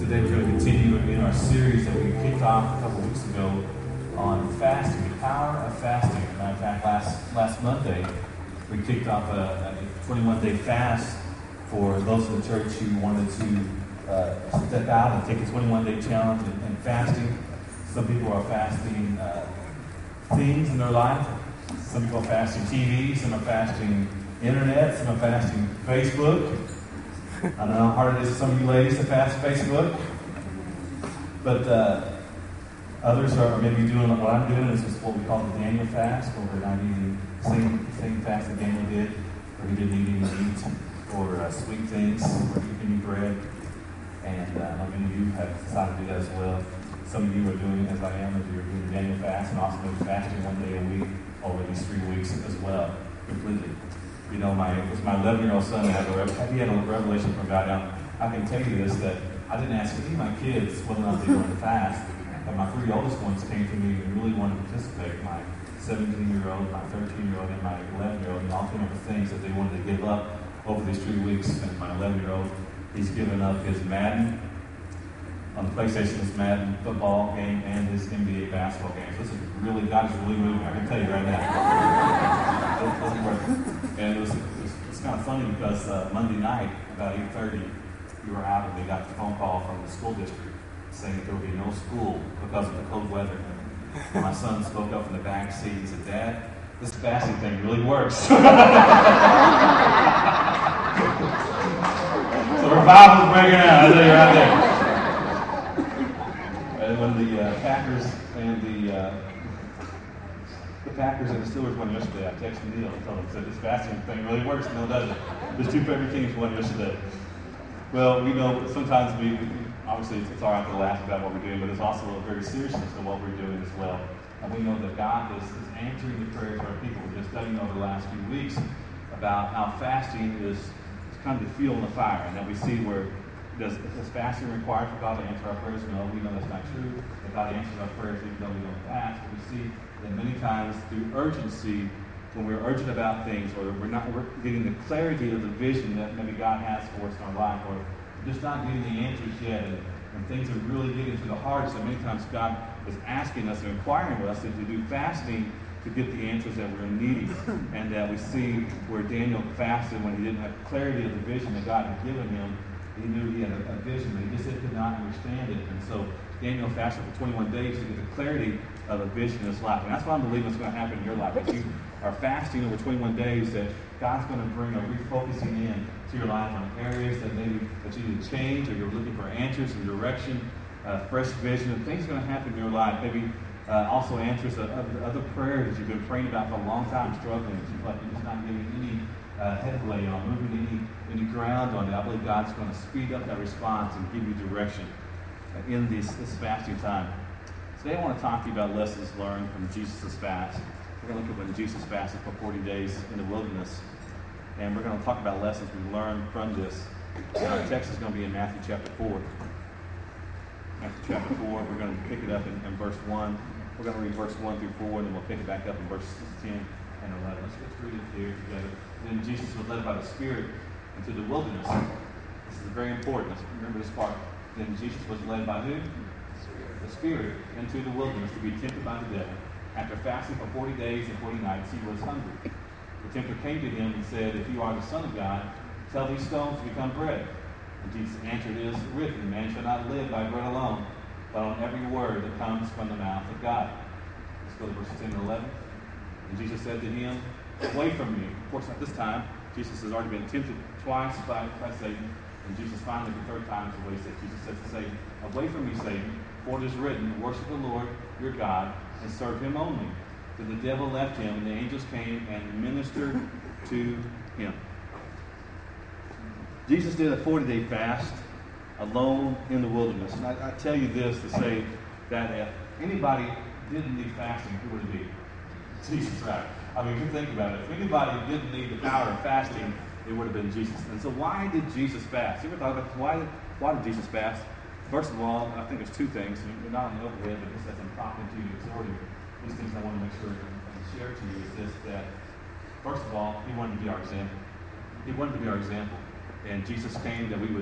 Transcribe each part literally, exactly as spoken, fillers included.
Today we're going to continue in our series that we kicked off a couple weeks ago on fasting, the power of fasting. As a matter of fact, last, last Monday we kicked off a twenty-one day fast for those in the church who wanted to uh, step out and take a twenty-one day challenge in, in fasting. Some people are fasting uh, things in their life. Some people are fasting T V, some are fasting internet, some are fasting Facebook. I don't know how hard it is for some of you ladies to fast Facebook. But uh, others are maybe doing what I'm doing. This is what we call the Daniel fast, where we're not eating the same, same fast that Daniel did, where he didn't eat any meat or uh, sweet things, or eat any bread. And uh, many of you have decided to do that as well. Some of you are doing as I am, as you're doing the Daniel fast, and also maybe fasting one day a week, or at least three weeks as well, completely. You know, my it was my eleven-year-old son had a, he had a revelation from God. Now, I can tell you this, that I didn't ask any of my kids whether or not they wanted to fast, but my three oldest ones came to me and really wanted to participate. My seventeen-year-old, my thirteen-year-old, and my eleven-year-old, and all came up with things that they wanted to give up over these three weeks. And my eleven-year-old, he's given up his Madden on the PlayStation, his Madden football game, and his N B A basketball game. So this is really, God is really moving. I can tell you right now. It doesn't work. And it was, it was, it was kind of funny because uh, Monday night, about eight thirty, we were out and they got the phone call from the school district saying that there would be no school because of the cold weather. And my son spoke up from the back seat and said, "Dad, this fasting thing really works." So revival's breaking out, I tell you right there. And when the uh, Packers and the uh, the Packers and the Steelers won yesterday, I texted Neil and told him, said, "This fasting thing really works." No, it doesn't. There's two favorite teams won yesterday. Well, we know sometimes we, we obviously it's, it's all right to laugh about what we're doing, but there's also a very seriousness to what we're doing as well. And we know that God is, is answering the prayers of our people. We're just studying over the last few weeks about how fasting is, is kind of the fuel in the fire, and that we see where does, is fasting required for God to answer our prayers? No, we know that's not true. That God answers our prayers even though we don't fast. But we see that many times through urgency, when we're urgent about things, or we're not we're getting the clarity of the vision that maybe God has for us in our life, or just not getting the answers yet, and, and things are really getting to the heart. So many times God is asking us and inquiring with us to do fasting to get the answers that we're needing. And that we see where Daniel fasted when he didn't have clarity of the vision that God had given him. He knew he had a, a vision, but he just could not understand it. And so Daniel fasted for twenty-one days to get the clarity of a vision in his life. And that's what I'm believing is going to happen in your life. If you are fasting over twenty-one days, that God's going to bring a refocusing in to your life on areas that maybe that you need to change, or you're looking for answers and direction, uh, fresh vision, and things are going to happen in your life. Maybe uh, also answers of, of other prayers that you've been praying about for a long time, struggling. You feel like you're just not getting any uh, headway on, moving any any ground on it. I believe God's going to speed up that response and give you direction uh, in this, this fasting time. Today I want to talk to you about lessons learned from Jesus' fast. We're going to look at when Jesus fasted for forty days in the wilderness. And we're going to talk about lessons we learned from this. And our text is going to be in Matthew chapter four. Matthew chapter four, we're going to pick it up in, in verse one. We're going to read verse one through four, and then we'll pick it back up in verses ten and eleven. Let's, let's read it here together. Then Jesus was led by the Spirit into the wilderness. This is very important. Let's remember this part. Then Jesus was led by who? The Spirit into the wilderness to be tempted by the devil. After fasting for forty days and forty nights, he was hungry. The tempter came to him and said, "If you are the Son of God, tell these stones to become bread." And Jesus answered, "It is written, man shall not live by bread alone, but on every word that comes from the mouth of God." Let's go to verses ten and eleven. And Jesus said to him, "Away from me." Of course, at this time, Jesus has already been tempted twice by, by Satan. And Jesus finally, the third time, is away. Jesus says to Satan, "Away from me, Satan, for it is written, worship the Lord your God and serve him only." Then the devil left him, and the angels came and ministered to him. Jesus did a forty-day fast alone in the wilderness. And I, I tell you this to say that if anybody didn't need fasting, who would it be? Jesus, right? I mean, if you think about it, if anybody didn't need the power of fasting, it would have been Jesus. And so why did Jesus fast? You ever thought about this? Why, why did Jesus fast? First of all, I think there's two things. They're not on the overhead, but just as I'm talking to you, exhorting these things I want to make sure and share to you is this, that first of all, he wanted to be our example. He wanted to be our example. And Jesus came that we would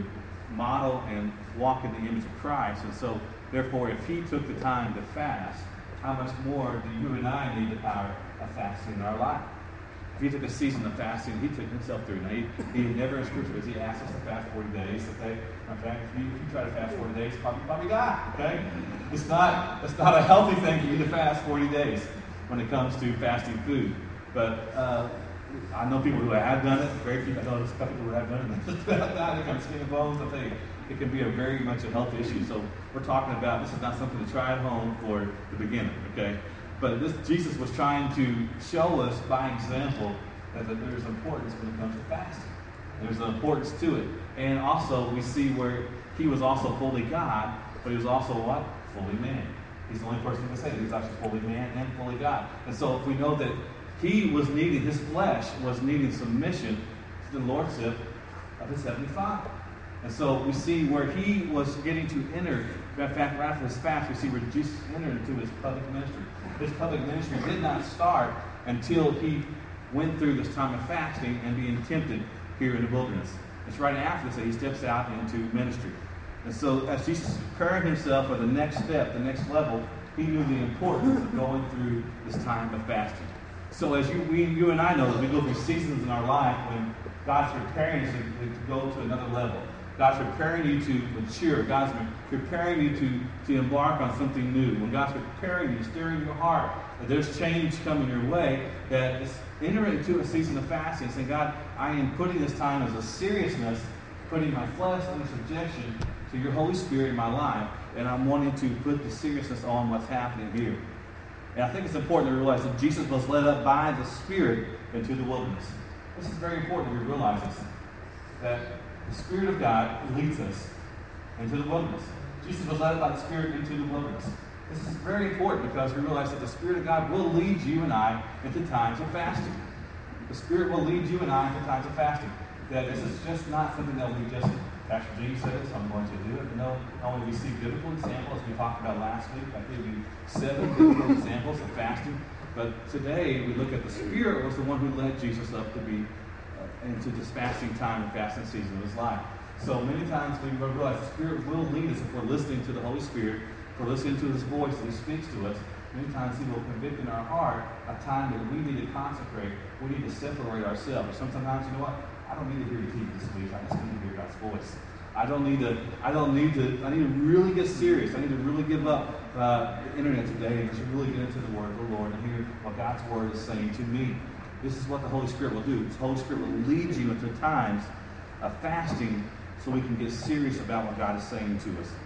model and walk in the image of Christ. And so, therefore, if he took the time to fast, how much more do you and I need the power of fasting in our life? If he took a season of fasting, he took himself through. Now, he, he never in Scripture, he asked us to fast forty days. Okay, okay? If, you, if you try to fast forty days, probably probably die. Okay, it's not it's not a healthy thing for you to fast forty days when it comes to fasting food. But uh, I know people who have done it. Very few. I know there's a couple who have done it. Just about that. They come skin and bones. I think it can be a very much a health issue. So we're talking about this is not something to try at home for the beginner. Okay. But this, Jesus was trying to show us by example that there's importance when it comes to fasting. There's an importance to it. And also we see where he was also fully God, but he was also what? Fully man. He's the only person who can say that. He's actually fully man and fully God. And so if we know that he was needing, his flesh was needing submission to the lordship of his heavenly Father. And so we see where he was getting to enter, in fact, right after his fast, we see where Jesus entered into his public ministry. His public ministry did not start until he went through this time of fasting and being tempted here in the wilderness. It's right after this that he steps out into ministry. And so as Jesus is preparing himself for the next step, the next level, he knew the importance of going through this time of fasting. So as you, we, you and I know, that we go through seasons in our life when God's preparing us to, to go to another level. God's preparing you to mature. God's preparing you to, to embark on something new. When God's preparing you, stirring your heart, that there's change coming your way, that it's entering into a season of fasting, saying, God, I am putting this time as a seriousness, putting my flesh under subjection to your Holy Spirit in my life, and I'm wanting to put the seriousness on what's happening here. And I think it's important to realize that Jesus was led up by the Spirit into the wilderness. This is very important that we realize this, that the Spirit of God leads us into the wilderness. Jesus was led by the Spirit into the wilderness. This is very important because we realize that the Spirit of God will lead you and I into times of fasting. The Spirit will lead you and I into times of fasting. That this is just not something that we just, Pastor G said it, so I'm going to do it. No, not only we see biblical examples, we talked about last week, I gave you seven biblical examples of fasting. But today we look at the Spirit was the one who led Jesus up to be into this fasting time and fasting season of his life. So many times we realize the Spirit will lead us if we're listening to the Holy Spirit, if we're listening to his voice and he speaks to us. Many times he will convict in our heart a time that we need to consecrate, we need to separate ourselves. Or sometimes, you know what, I don't need to hear you teach this week, I just need to hear God's voice. I don't need to, I don't need to, I need to really get serious. I need to really give up uh, the internet today and just really get into the word of the Lord and hear what God's word is saying to me. This is what the Holy Spirit will do. The Holy Spirit will lead you into times of fasting so we can get serious about what God is saying to us.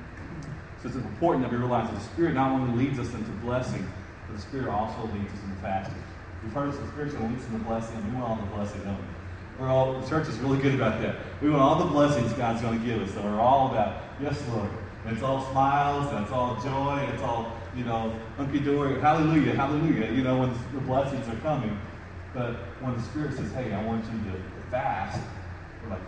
So it's important that we realize that the Spirit not only leads us into blessing, but the Spirit also leads us into fasting. We've heard us, the Spirit's going to lead us into blessing, and we want all the blessing, don't we? We're all, the church is really good about that. We want all the blessings God's going to give us. So we're all about, yes, Lord. And it's all smiles, and it's all joy, and it's all, you know, hunky-dory, hallelujah, hallelujah, you know, when the blessings are coming. But when the Spirit says, hey, I want you to fast, we're like,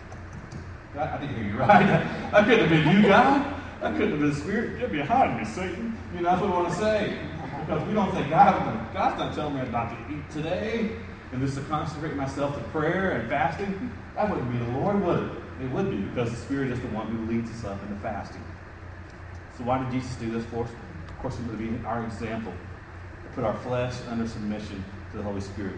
God, I didn't hear you right. That couldn't have been you, God. That couldn't have been the Spirit. Get behind me, Satan. You know, that's what we want to say. Because we don't think, God, God's not telling me not to eat today and just to consecrate myself to prayer and fasting. That wouldn't be the Lord, would it? It would be, because the Spirit is the one who leads us up into fasting. So why did Jesus do this for us? Of course, it would be our example. To put our flesh under submission to the Holy Spirit.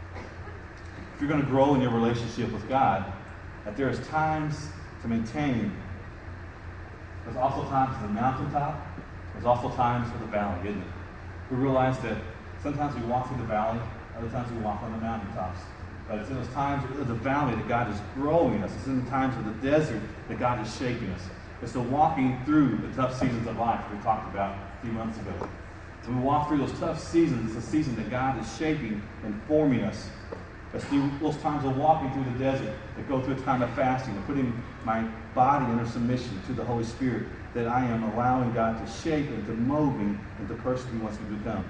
If you're going to grow in your relationship with God, that there is times to maintain. There's also times for the mountaintop. There's also times for the valley, isn't it? We realize that sometimes we walk through the valley, other times we walk on the mountaintops. But it's in those times of the valley that God is growing us. It's in the times of the desert that God is shaping us. It's the walking through the tough seasons of life we talked about a few months ago. When we walk through those tough seasons, it's a season that God is shaping and forming us. It's through those times of walking through the desert that go through a time of fasting and putting my body under submission to the Holy Spirit, that I am allowing God to shape and to mold me into the person He wants me to become.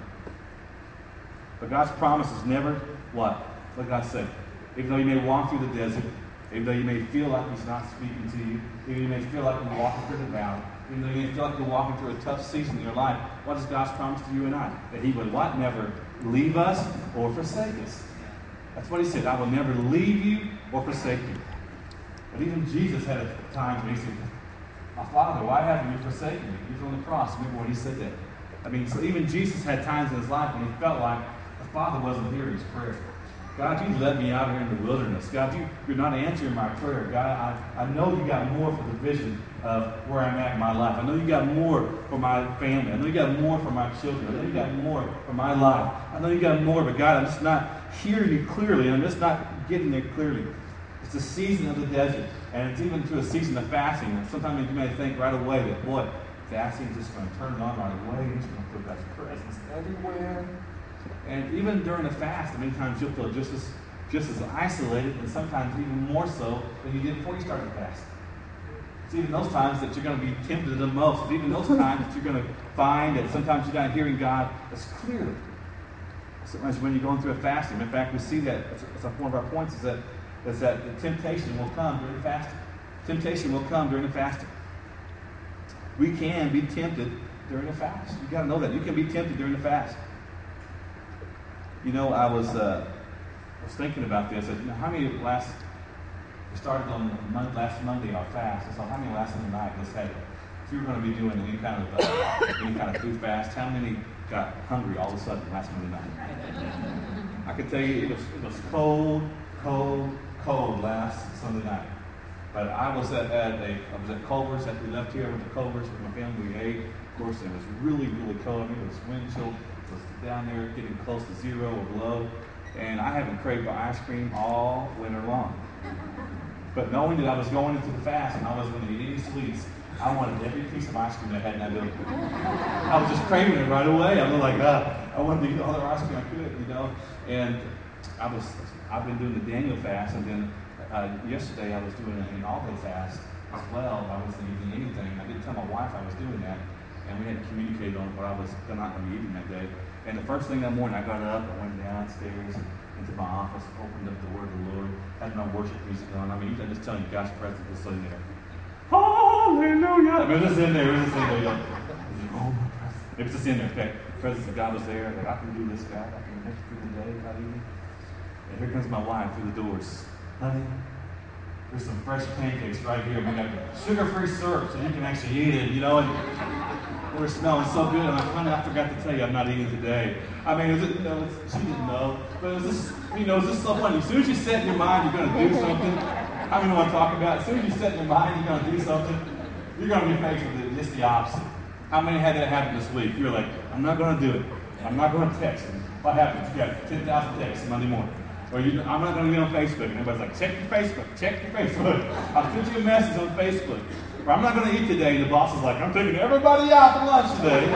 But God's promise is never what? What God said. Even though you may walk through the desert, even though you may feel like He's not speaking to you, even though you may feel like you're walking through the valley, even though you may feel like you're walking through a tough season in your life, what is God's promise to you and I? That He would what? Never leave us or forsake us. That's what He said. I will never leave you or forsake you. But even Jesus had a time when he said, "My Father, why haven't you forsaken me?" He was on the cross. Remember when he said that? I mean, so even Jesus had times in his life when he felt like the Father wasn't hearing his prayer. God, you led me out here in the wilderness. God, you, you're not answering my prayer. God, I, I know you got more for the vision of where I'm at in my life. I know you got more for my family. I know you got more for my children. I know you got more for my life. I know you got more, but God, I'm just not hearing you clearly, and I'm just not getting it clearly. It's a season of the desert, and it's even to a season of fasting. And sometimes you may think right away that, boy, fasting is just going to turn it on right away. He's going to put God's presence everywhere. And even during a fast, many times you'll feel just as just as isolated, and sometimes even more so than you did before you started the fast. It's even those times that you're going to be tempted the most. It's even those times that you're going to find that sometimes you're not hearing God as clearly. Sometimes when you're going through a fasting. In fact, we see that as one of our points is that is that the temptation will come during the fasting. Temptation will come during the fasting. We can be tempted during the fast. You got to know that. You can be tempted during the fast. You know, I was uh, I was thinking about this. You know, how many last we started on Monday, last Monday our fast, and so how many last Monday night just had if you were going to be doing any kind of uh, any kind of food fast, how many got hungry all of a sudden last Monday night? I can tell you it was it was cold, cold, cold last Sunday night. But I was at, at a I was at Culver's after we left here. I went to Culver's with my family. We ate. Of course, it was really, really cold. I mean, it was wind chill. It was down there getting close to zero or below. And I haven't craved for ice cream all winter long. But knowing that I was going into the fast and I wasn't going to eat any sweets, I wanted every piece of ice cream that I had in that building. I was just craving it right away. I was like, ah, I wanted to eat all the ice cream I could, you know. And I was, I've been doing the Daniel fast, and then uh, yesterday I was doing an all-day fast as well. I wasn't eating anything. I didn't tell my wife I was doing that, and we hadn't communicated on what I was not going to be eating that day. And the first thing that morning, I got up, I went downstairs into my office, opened up the Word of the Lord, had my worship music on. I mean, I'm just telling you, God's presence was in there. Hallelujah! I mean, it was just in there, it was just in there. You know, oh, my presence. It was just in there. Okay, the presence of God was there. Like, I can do this, God. I can make it through the day without eating. And here comes my wife through the doors. Honey, there's some fresh pancakes right here. We got sugar-free syrup, so you can actually eat it, you know. And they were smelling so good. I'm like, honey, I forgot to tell you I'm not eating today. I mean, it was, you know, it's, she didn't know. But it was just, you know, it was just so funny. As soon as you set in your mind you're going to do something, I don't know what I'm talking about. As soon as you set in your mind you're going to do something, you're going to be faced with it, just the opposite. How many had that happen this week? You're like, I'm not going to do it. I'm not going to text. What happens? You got ten thousand texts Monday morning. Or you, I'm not going to get on Facebook. And everybody's like, check your Facebook, check your Facebook. I'll send you a message on Facebook. Or I'm not going to eat today. And the boss is like, I'm taking everybody out for lunch today.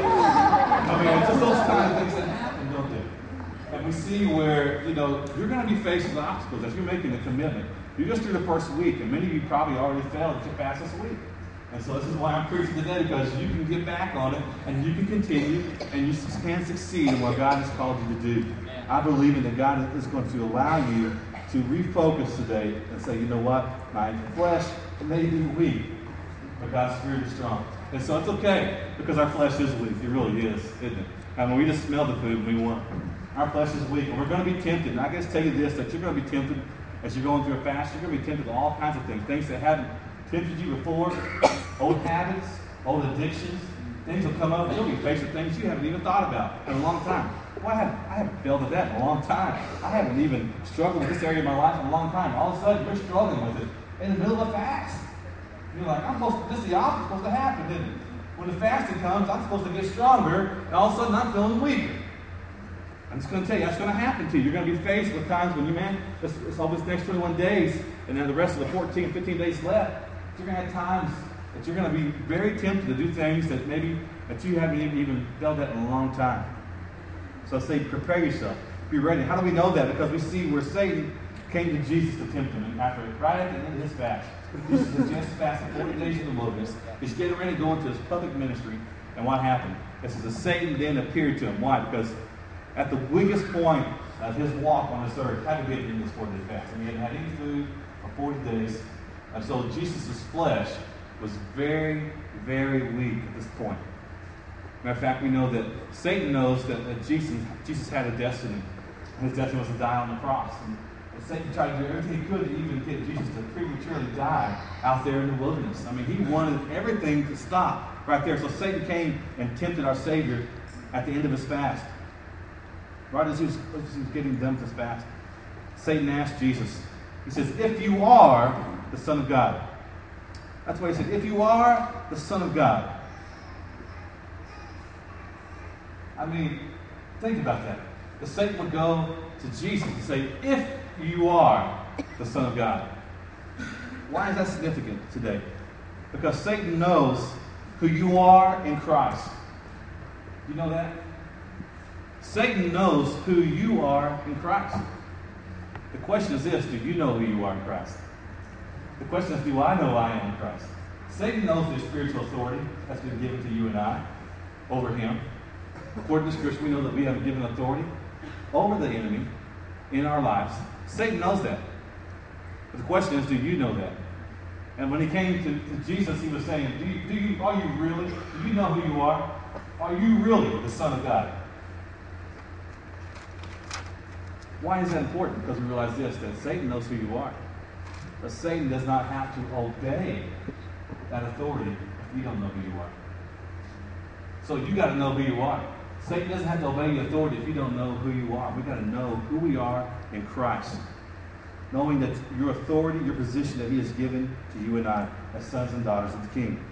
I mean, it's just those kind of things that happen, don't they? And we see where, you know, you're going to be faced with obstacles as you're making a commitment. You're just through the first week, and many of you probably already failed to pass this week. And so this is why I'm preaching today, because you can get back on it, and you can continue, and you can succeed in what God has called you to do. I believe in that God is going to allow you to refocus today and say, you know what, my flesh may be weak, but God's Spirit is strong. And so it's okay, because our flesh is weak. It really is, isn't it? I mean, we just smell the food and we want. Our flesh is weak, and we're going to be tempted. And I guess tell you this, that you're going to be tempted as you're going through a fast. You're going to be tempted to all kinds of things, things that haven't tempted you before, old habits, old addictions. Things will come up, and you'll be faced with things you haven't even thought about in a long time. Well, I haven't, I haven't failed at that in a long time. I haven't even struggled with this area of my life in a long time. All of a sudden, you're struggling with it in the middle of a fast. You're like, I'm supposed to, this is the opposite supposed to happen, isn't it? When the fasting comes, I'm supposed to get stronger, and all of a sudden, I'm feeling weaker. I'm just going to tell you, that's going to happen to you. You're going to be faced with times when you, man, it's, it's all this next twenty-one days, and then the rest of the fourteen, fifteen days left. You're going to have times that you're going to be very tempted to do things that maybe that you haven't even felt that in a long time. So I say, prepare yourself. Be ready. How do we know that? Because we see where Satan came to Jesus to tempt him. And after, right at the end of his fast, Jesus had just fasted forty days in the wilderness. He's getting ready to go into his public ministry. And what happened? It says that Satan then appeared to him. Why? Because at the weakest point of his walk on this earth, how did he get in this forty-day fast? I mean, he hadn't had any food for forty days. And so Jesus' flesh was very, very weak at this point. Matter of fact, we know that Satan knows that, that Jesus, Jesus had a destiny. And his destiny was to die on the cross. And And Satan tried to do everything he could to even get Jesus to prematurely die out there in the wilderness. I mean, he wanted everything to stop right there. So Satan came and tempted our Savior at the end of his fast. Right as he was, as he was getting done with his fast, Satan asked Jesus, he says, if you are the Son of God. That's what he said, if you are the Son of God. I mean, think about that. The Satan would go to Jesus and say, if you are the Son of God. Why is that significant today? Because Satan knows who you are in Christ. You know that? Satan knows who you are in Christ. The question is this, do you know who you are in Christ? The question is, do I know I am in Christ? Satan knows the spiritual authority that's been given to you and I over him. According to Scripture, we know that we have given authority over the enemy in our lives. Satan knows that. But the question is, do you know that? And when he came to, to Jesus, he was saying, do you, do you, are you really, do you know who you are? Are you really the Son of God? Why is that important? Because we realize this, that Satan knows who you are. But Satan does not have to obey that authority if you don't know who you are. So you got to know who you are. Satan doesn't have to obey the authority if you don't know who you are. We've got to know who we are in Christ. Knowing that your authority, your position that he has given to you and I as sons and daughters of the King.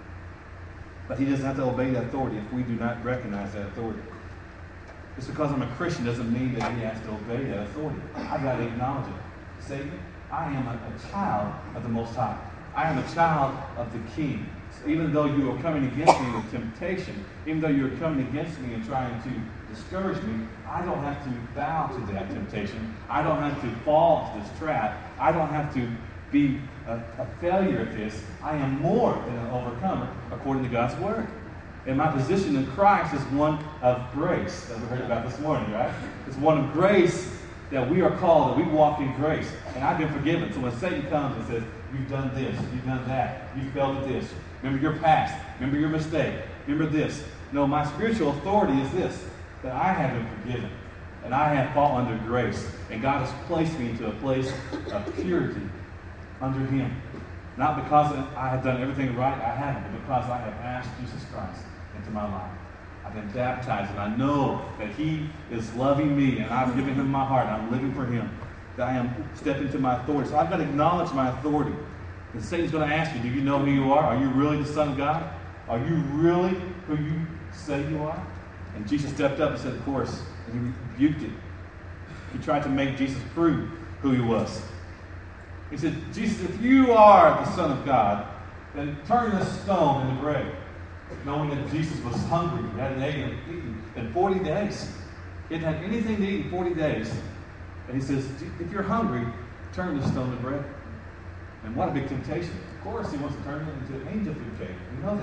But he doesn't have to obey that authority if we do not recognize that authority. Just because I'm a Christian doesn't mean that he has to obey that authority. I've got to acknowledge it. Satan, I am a, a child of the Most High. I am a child of the King. So even though you are coming against me with temptation, even though you're coming against me and trying to discourage me, I don't have to bow to that temptation. I don't have to fall into this trap. I don't have to be a, a failure at this. I am more than an overcomer according to God's Word. And my position in Christ is one of grace, that we heard about this morning, right? It's one of grace that we are called, that we walk in grace. And I've been forgiven. So when Satan comes and says, you've done this, you've done that, you failed at this, remember your past, remember your mistake, remember this. No, my spiritual authority is this, that I have been forgiven. And I have fallen under grace. And God has placed me into a place of purity under him. Not because I have done everything right, I haven't, but because I have asked Jesus Christ into my life. I've been baptized, and I know that he is loving me, and I've given him my heart, and I'm living for him. That I am stepping into my authority. So I've got to acknowledge my authority. And Satan's going to ask you, do you know who you are? Are you really the Son of God? Are you really who you say you are? And Jesus stepped up and said, of course, and he rebuked it. He tried to make Jesus prove who he was. He said, Jesus, if you are the Son of God, then turn this stone into bread. Knowing that Jesus was hungry, he hadn't eaten in forty days. He hadn't had anything to eat in forty days. And he says, if you're hungry, turn this stone to bread. And what a big temptation. Of course, he wants to turn it into an angel food cake. We know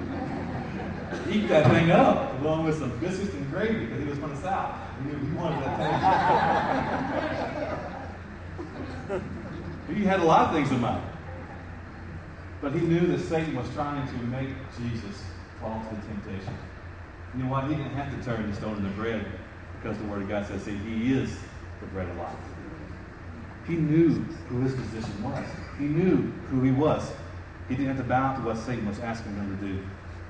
that. Eat that thing up, along with some biscuits and gravy, because he was from the South. He, he wanted that thing. He had a lot of things in mind. But he knew that Satan was trying to make Jesus fall to the temptation. You know what? He didn't have to turn the stone into bread, because the Word of God says, see, he is the bread of life. He knew who his position was. He knew who he was. He didn't have to bow to what Satan was asking him to do.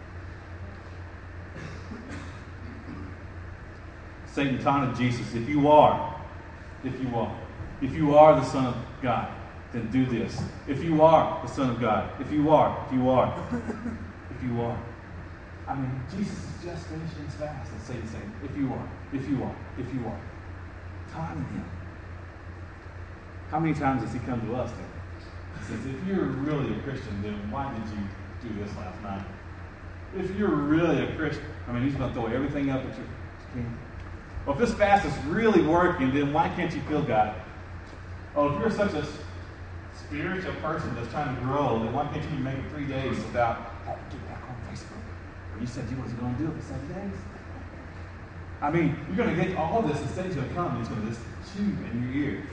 Satan taunted Jesus, if you are, if you are, if you are the Son of God, then do this. If you are the Son of God, if you are, if you are, if you are. I mean, Jesus is just finishing his fast, and Satan's saying, if you are, if you are, if you are. Taunting him. How many times does he come to us then? He says, if you're really a Christian, then why did you do this last night? If you're really a Christian, I mean, he's going to throw everything up at your king. Well, if this fast is really working, then why can't you feel God? Oh, if you're such a spiritual person that's trying to grow, then why can't you make it three days without, oh, get back on Facebook? You said you wasn't going to do it for seven days. I mean, you're going to get all this, and Satan's going to come, and he's going to just chew in your ear.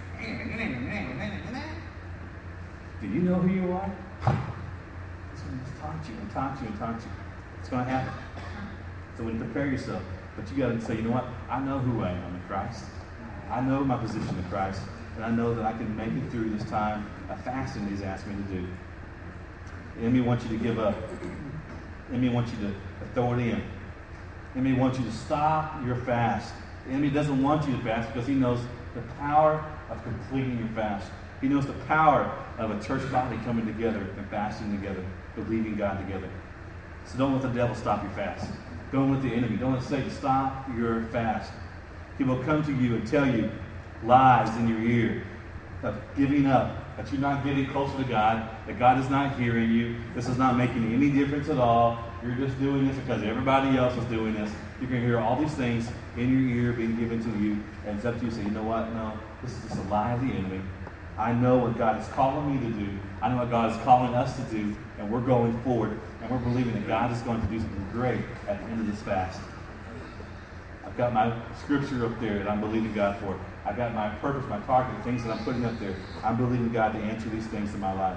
Do you know who you are? He's going to just taunt you and taunt you and taunt you. It's going to happen. So when you prepare yourself, but you got to say, you know what? I know who I am in Christ. I know my position in Christ. And I know that I can make it through this time of fasting He's asked me to do. The enemy wants you to give up. The enemy wants you to throw it in. The enemy wants you to stop your fast. The enemy doesn't want you to fast because he knows the power of completing your fast. He knows the power of a church body coming together and fasting together, believing God together. So don't let the devil stop your fast. Don't let the enemy, don't let Satan stop your fast. He will come to you and tell you lies in your ear of giving up, that you're not getting closer to God, that God is not hearing you, this is not making any difference at all, you're just doing this because everybody else is doing this. You can hear all these things in your ear being given to you, and it's up to you to say, you know what, no, this is just a lie of the enemy. I know what God is calling me to do. I know what God is calling us to do, and we're going forward, and we're believing that God is going to do something great at the end of this fast. I've got my scripture up there that I'm believing God for. I've got my purpose, my target, the things that I'm putting up there. I'm believing God to answer these things in my life.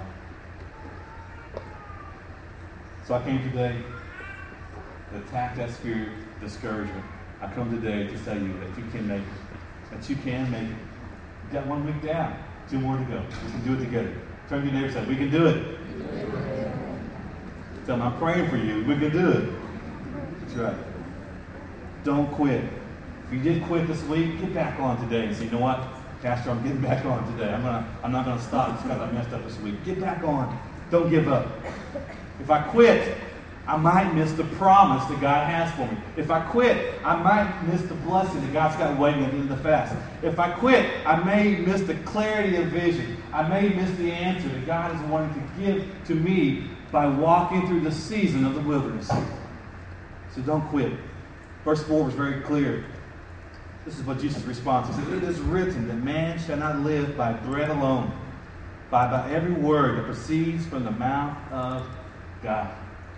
So I came today to attack that spirit of discouragement. I come today to tell you that you can make it. That you can make it. You've got one week down. Two more to go. We can do it together. Turn to your neighbor and say, we can do it. Tell them, I'm praying for you. We can do it. That's right. Don't quit. If you did quit this week, get back on today and say, you know what, Pastor, I'm getting back on today. I'm gonna, I'm not going to stop just because I messed up this week. Get back on. Don't give up. If I quit, I might miss the promise that God has for me. If I quit, I might miss the blessing that God's got waiting at the end of the fast. If I quit, I may miss the clarity of vision. I may miss the answer that God is wanting to give to me by walking through the season of the wilderness. So don't quit. Verse four was very clear. This is what Jesus' response. He said, it is written that man shall not live by bread alone, but by every word that proceeds from the mouth of God.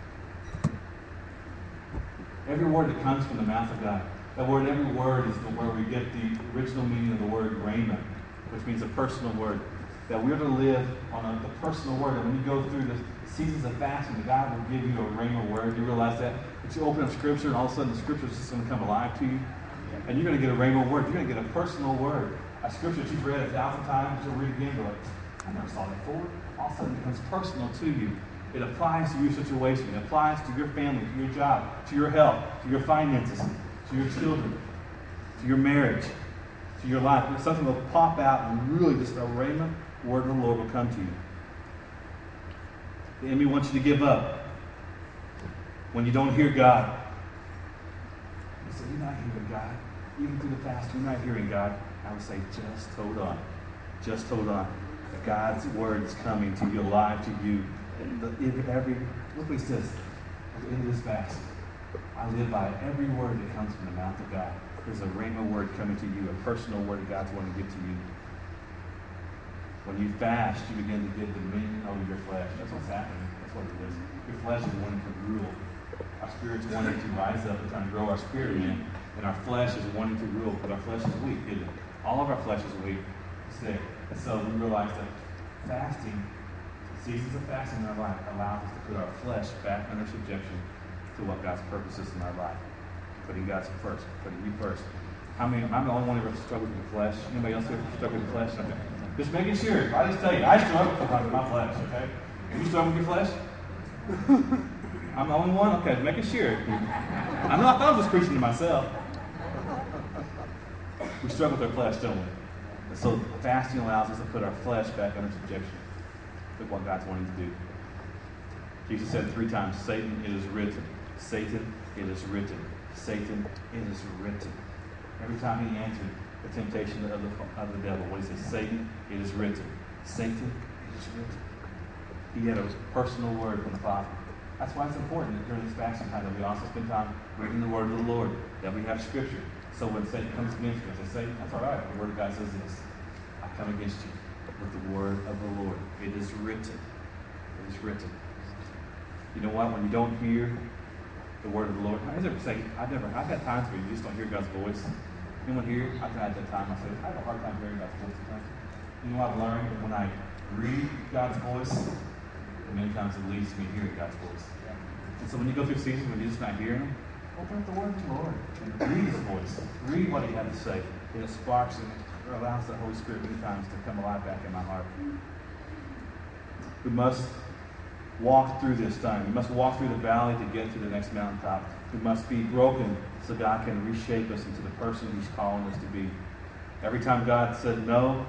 Every word that comes from the mouth of God. That word, every word, is the where we get the original meaning of the word rhema, which means a personal word. That we're to live on a, the personal word. And when you go through the seasons of fasting, that God will give you a rhema word. You realize that? That you open up Scripture, and all of a sudden the Scripture is just going to come alive to you. And you're going to get a rhema word. You're going to get a personal word. A Scripture that you've read a thousand times, you'll read again, you're like, I never saw that before. All of a sudden it becomes personal to you. It applies to your situation. It applies to your family, to your job, to your health, to your finances, to your children, to your marriage, to your life. Something will pop out and really just a rhema word of the Lord will come to you. The enemy wants you to give up when you don't hear God. You say, you're not hearing God. Even through the fast, you're not hearing God. I would say, just hold on. Just hold on. God's word is coming to you, alive to you. Every, look what he says at the end of this fast. I live by every word that comes from the mouth of God. There's a rhema word coming to you, a personal word that God's wanting to give to you. When you fast, you begin to get dominion over your flesh. That's what's happening. That's what it is. Your flesh is wanting to rule. Our spirit's wanting to rise up and trying to grow our spirit in, and our flesh is wanting to rule, but our flesh is weak, isn't it? All of our flesh is weak, sick. And so we realize that fasting, seasons of fasting in our life, allows us to put our flesh back under subjection to what God's purpose is in our life. Putting God first, putting you first. How many, I'm the only one who ever struggled with the flesh. Anybody else ever struggled with the flesh? Okay. Just making sure. I just tell you, I struggle sometimes with my flesh, okay? You struggle with your flesh? I'm the only one? Okay, making sure. I know I thought I was just preaching to myself. We struggle with our flesh, don't we? And so fasting allows us to put our flesh back under subjection to what God's wanting to do. Jesus said three times, Satan, it is written. Satan, it is written. Satan, it is written. Every time he answered the temptation of the, of the devil, what he said, Satan, it is written. Satan, it is written. He had a personal word from the Father. That's why it's important that during this fasting time that we also spend time reading the word of the Lord, that we have Scripture. So when Satan comes against you, say, Satan, that's all right. The word of God says this. I come against you with the word of the Lord. It is written. It is written. You know what? When you don't hear the word of the Lord, I never say, I've never, I've had times where you just don't hear God's voice. Anyone here? I've had that time. I said, I have a hard time hearing God's voice sometimes. You know what I've learned? When I read God's voice, many times it leads to me hearing God's voice. And so when you go through seasons when you're just not hearing Him, open up the word of the Lord and read His voice. Read what He had to say. And it sparks and or allows the Holy Spirit many times to come alive back in my heart. We must walk through this time. We must walk through the valley to get to the next mountaintop. We must be broken so God can reshape us into the person He's calling us to be. Every time God said no,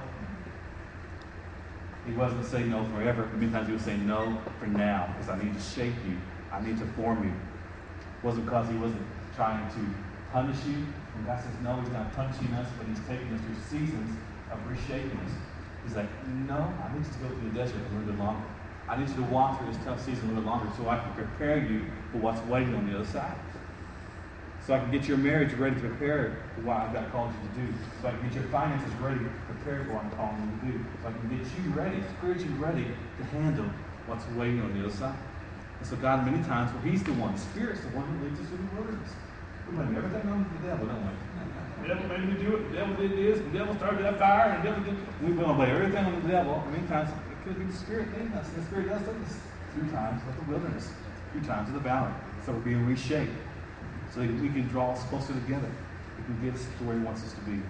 He wasn't saying no forever. Many times He would say no for now, because I need to shape you. I need to form you. It wasn't because He wasn't trying to punish you. When God says no, He's not punishing us, but He's taking us through seasons of reshaping us. He's like, no, I need you to go through the desert a little bit longer. I need you to walk through this tough season a little bit longer so I can prepare you for what's waiting on the other side. So I can get your marriage ready to prepare for what I've got called you to do. So I can get your finances ready to prepare for what I'm calling you to do. So I can get you ready, spiritually ready to handle what's waiting on the other side. And so God, many times, well, He's the one. The Spirit's the one who leads us through the wilderness. We blame everything on the devil, don't we? The devil made me do it. The devil did this. The devil started that fire. And the devil did. We want to blame everything on the devil. Many times it could be the Spirit leading us. And the Spirit does lead us. Two times of the wilderness. Two times of the valley. So we're being reshaped. So that we can draw us closer together. We can get us to where He wants us to be.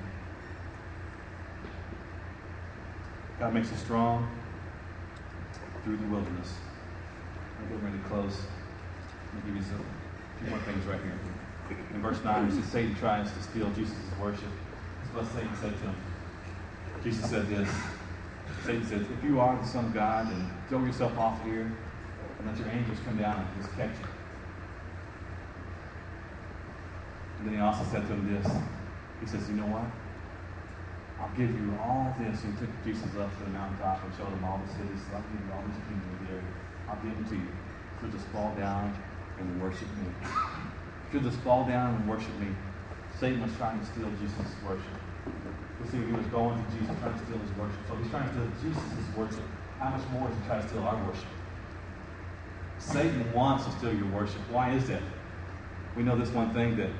God makes us strong through the wilderness. I'm getting ready to close. Let me give you some, a few more things right here. In verse nine, it says Satan tries to steal Jesus' worship. That's what Satan said to him. Jesus said this. Satan says, if you are the Son of God, then throw yourself off here and let your angels come down and just catch you. And then he also said to him this. He says, you know what? I'll give you all this. And he took Jesus up to the mountaintop and showed him all the cities. So I'll give you all these kingdoms of the area. I'll give them to you. So just fall down and worship me. If you'll just fall down and worship me. Satan was trying to steal Jesus' worship. We see he was going to Jesus, trying to steal his worship. So he's trying to steal Jesus' worship. How much more is he trying to steal our worship? Satan wants to steal your worship. Why is that? We know this one thing, that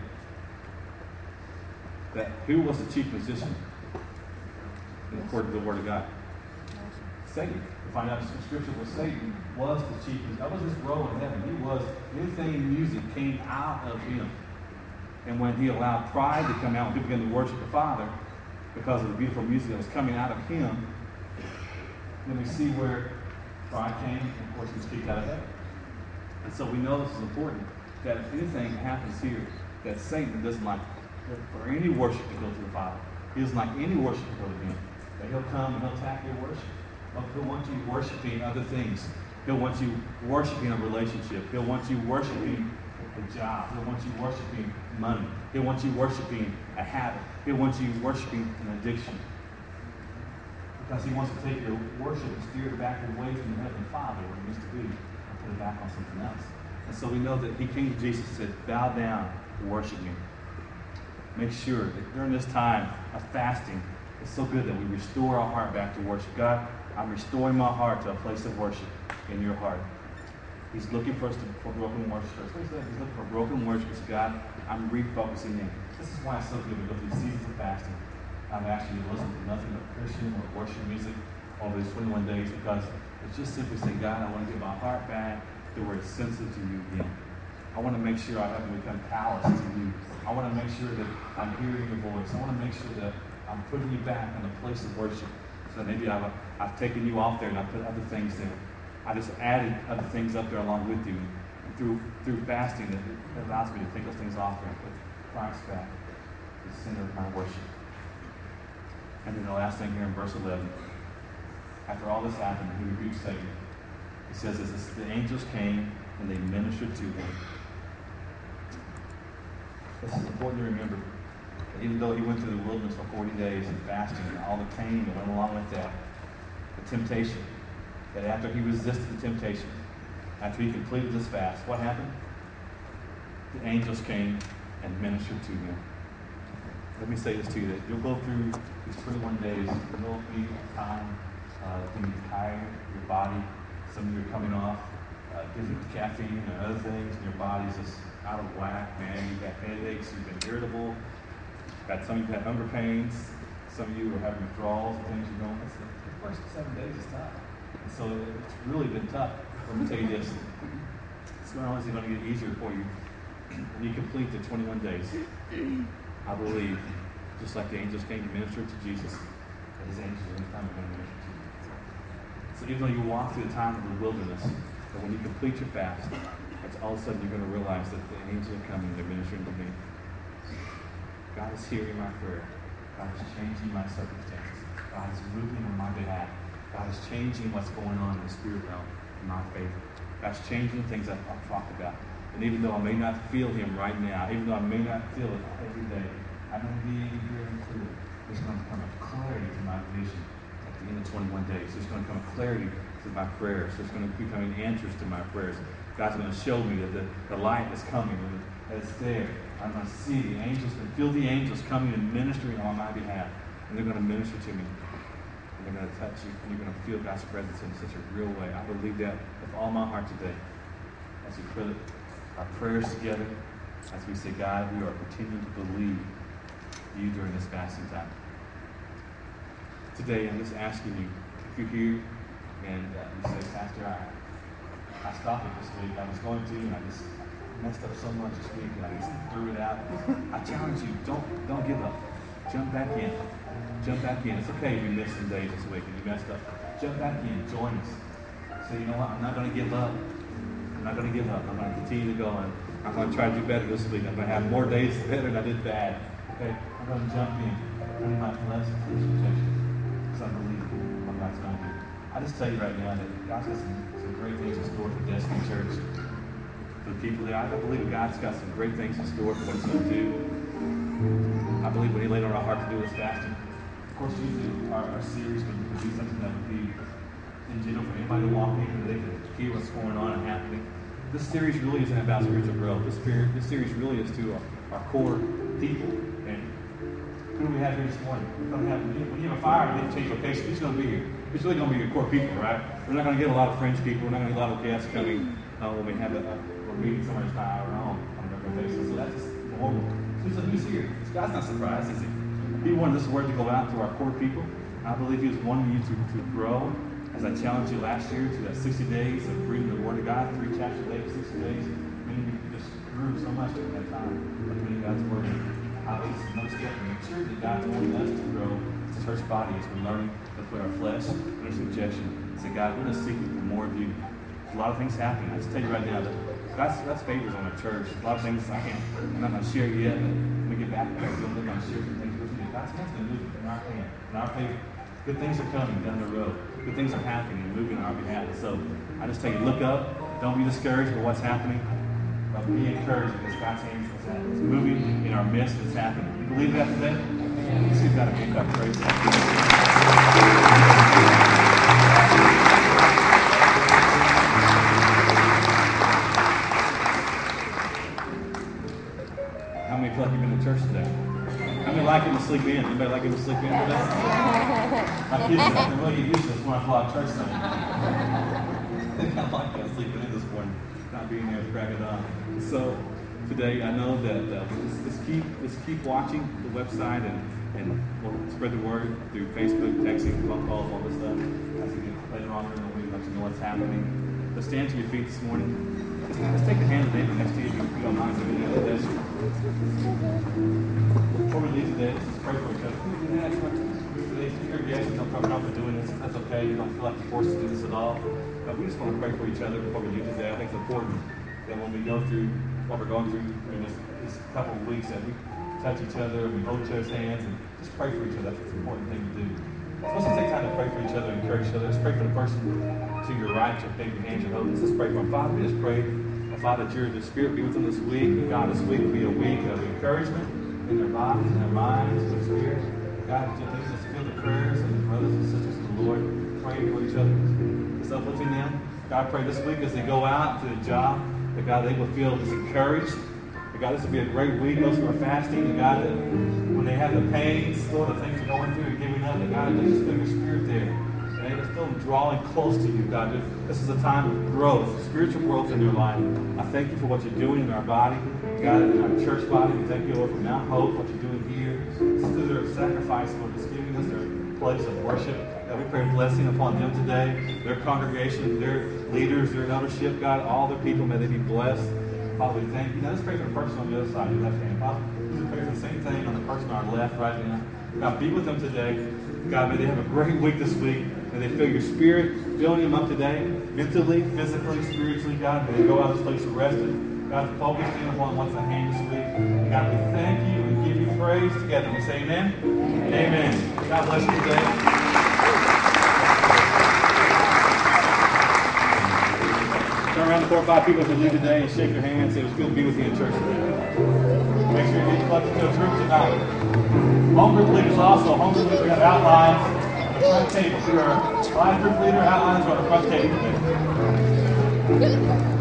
that who was the chief musician according to the Word of God? Satan. We find out in Scripture where Satan was the chief musician. That was his role in heaven. He was, anything in music came out of him. And when he allowed pride to come out and people began to worship the Father because of the beautiful music that was coming out of him, then we see where pride came, and of course he was kicked out of heaven. And so we know this is important, that if anything happens here, that Satan doesn't like for any worship to go to the Father. He doesn't like any worship to go to him. That he'll come and he'll attack your worship. He'll want you worshiping other things. He'll want you worshiping a relationship. He'll want you worshiping a job. He'll want you worshiping money. He'll want you worshiping a habit. He'll want you worshiping an addiction. Because he wants to take your worship and steer it back away from the Heavenly Father, where it used to be, and put it back on something else. And so we know that he came to Jesus and said, bow down and worship me. Make sure that during this time of fasting, it's so good that we restore our heart back to worship. God, I'm restoring my heart to a place of worship in your heart. He's looking for us to, for broken worshipers. He's looking for broken worshipers. God, I'm refocusing you. This is why it's so good to go through seasons of fasting. I'm asking you to listen to nothing but Christian or worship music over these twenty-one days, because it's just simply saying, God, I want to get my heart back to where it's sensitive to you again. I want to make sure I haven't become callous to you. I want to make sure that I'm hearing your voice. I want to make sure that I'm putting you back in a place of worship. So maybe I've, I've taken you off there and I've put other things there. I just added other things up there along with you. And through through fasting, it allows me to take those things off there and put Christ back at the center of my worship. And then the last thing here in verse eleven. After all this happened, he rebuked Satan. He says, as the angels came and they ministered to him. This is important to remember. That even though he went through the wilderness for forty days and fasting and all the pain that went along with that, the temptation, that after he resisted the temptation, after he completed this fast, what happened? The angels came and ministered to him. Let me say this to you, that you'll go through these twenty-one days, and there'll be a time uh, when you're tired, your body, some of you are coming off uh, different caffeine and other things, and your body's just out of whack, man. You've got headaches, you've been irritable, got some of you have hunger pains, some of you are having withdrawals and things you're going. It's the, the first seven days is tough. And so it's really been tough. Let me tell you this. It's not only going to get easier for you when you complete the twenty-one days. I believe Just like the angels came to minister to Jesus, and his angels are going to come and minister to you. So even though you walk through the time of the wilderness, but when you complete your fast, it's all of a sudden you're going to realize that the angels are coming and they're ministering to me. God is hearing my prayer. God is changing my circumstances. God is moving on my behalf. God is changing what's going on in the spirit realm in my favor. God's changing things I've, I've talked about. And even though I may not feel him right now, even though I may not feel it every day, I'm going to be very clear. There's going to come a clarity to my vision at the end of twenty-one days. There's going to come a clarity to my prayers. There's going to be coming answers to my prayers. God's going to show me that the, the light is coming and that it's there. I'm going to see the angels and feel the angels coming and ministering on my behalf. And they're going to minister to me. And they're going to touch you. And you're going to feel God's presence in such a real way. I believe that with all my heart today. As we put our prayers together, as we say, God, we are continuing to believe you during this fasting time. Today, I'm just asking you, if you're here and uh, you say, Pastor, I, I stopped it this week. I was going to, and I just messed up so much this week, and I just threw it out. I challenge you, don't don't give up. Jump back in. Jump back in. It's okay if you missed some days this week and you messed up. Jump back in. Join us. Say, you know what? I'm not going to give up. I'm not going to give up. I'm going to continue to go, and I'm going to try to do better this week. I'm going to have more days better than I did bad. Okay? I'm going to jump in. Putting my flesh and protection. Because I believe what God's going to do. I just tell you right now that God's got some, some great things in store for Destiny Church. For the people there, I believe God's got some great things in store for what He's going to do. I believe when He laid on our heart to do this fasting, of course, usually our, our series would, would be something that would be in general for anybody to walk in and they can hear what's going on and happening. This series really isn't about spiritual growth. This, spirit, this series really is to our, our core people. And who do we have here this morning? We're going to have, when you have a fire and they change location, who's going to be here? It's really going to be your core people, right? We're not going to get a lot of fringe people. We're not going to get a lot of guests coming uh, when we have a, a we're meeting somebody's fire or home on a regular basis. So that's just normal. Who's, who's here? God's not surprised, is He? He wanted this word to go out to our core people. I believe He was wanting you to, to grow. As I challenged you last year to that sixty days of reading the Word of God, three chapters a day, sixty days. Many of you just grew so much during that time of reading God's Word. Obviously, no step to make sure that God's wanting us to grow as a church body as we're learning to put our flesh under subjection. Say, God, we're just seeking for more of you. There's a lot of things happening. I just tell you right now that God's, God's favors on our church. A lot of things I can't, I'm not going to share yet, but when we get back there, we're going to share some things with you. God's going to move in our hand, in our favor. Good things are coming down the road. Good things are happening and moving on our behalf. So I just tell you, look up. Don't be discouraged by what's happening. But be encouraged because God's hand is moving in our midst. It's happening. You believe that today? Let's give God a big clap. Praise God. How many feel like you've been to church today? How many like him to sleep in? Anybody like him to sleep in today? My kids have to really get used to this when I fly to church Sunday. I like that sleeping in this morning, not being there to crack it on. So today, I know that uh, let's, let's keep let's keep watching the website and and we'll spread the word through Facebook, texting, phone calls, all this stuff. As we get later on in the week, let you know what's happening. Let's stand to your feet this morning. Let's, let's take the hand of the neighbor next to you if you don't mind doing that today. Before we leave today, let's just pray for each other. If you're a guest and don't come out for doing this, that's okay. You don't feel like you're forced to do this at all. But we just want to pray for each other before we leave today. I think it's important that when we go through what we're going through in this, this couple of weeks, that we touch each other, we hold each other's hands, and just pray for each other. That's an important thing to do. So let's just take time to pray for each other, encourage each other. Let's pray for the person to your right, your big hands, your holding. Let's pray for them. Father, we just pray, Father, that your the Spirit be with them this week. And God, this week will be a week of encouragement in their bodies, in their minds, in their spirits. God, please just feel the prayers of the brothers and sisters of the Lord, praying for each other. Just uplifting them. God, I pray this week as they go out to the job, that God, they will feel just encouraged. That God, this will be a great week. Those who are fasting, and God, that when they have the pains, Lord, the things they're going through and giving up, that God, they just feel your Spirit there. And they just feel them drawing close to you, God. This is a time of growth, spiritual growth in their life. I thank you for what you're doing in our body. God, in our church body, we thank you, Lord, for Mount Hope, what you're doing here. This is their sacrifice, Lord, just giving us their place of worship. God, we pray a blessing upon them today, their congregation, their leaders, their eldership, God, all their people, may they be blessed. Father, we thank you. Now let's pray for the person on the other side, your left hand. Father, let's pray for the same thing on the person on our left right now. God, be with them today. God, may they have a great week this week. May they feel your spirit filling them up today, mentally, physically, spiritually, God. May they go out of this place arrested. God, focus in upon what's at hand this week. And God, we thank you and give you praise together. We say amen. Amen. Amen. God bless you today. Turn around to four or five people as you leave today and shake their hands. Say it was good to be with you in church today. Make sure you get plugged into a group tonight. Home group leaders also. Home group leaders, we have outlines on the front table. We are live group leader outlines on the front table today.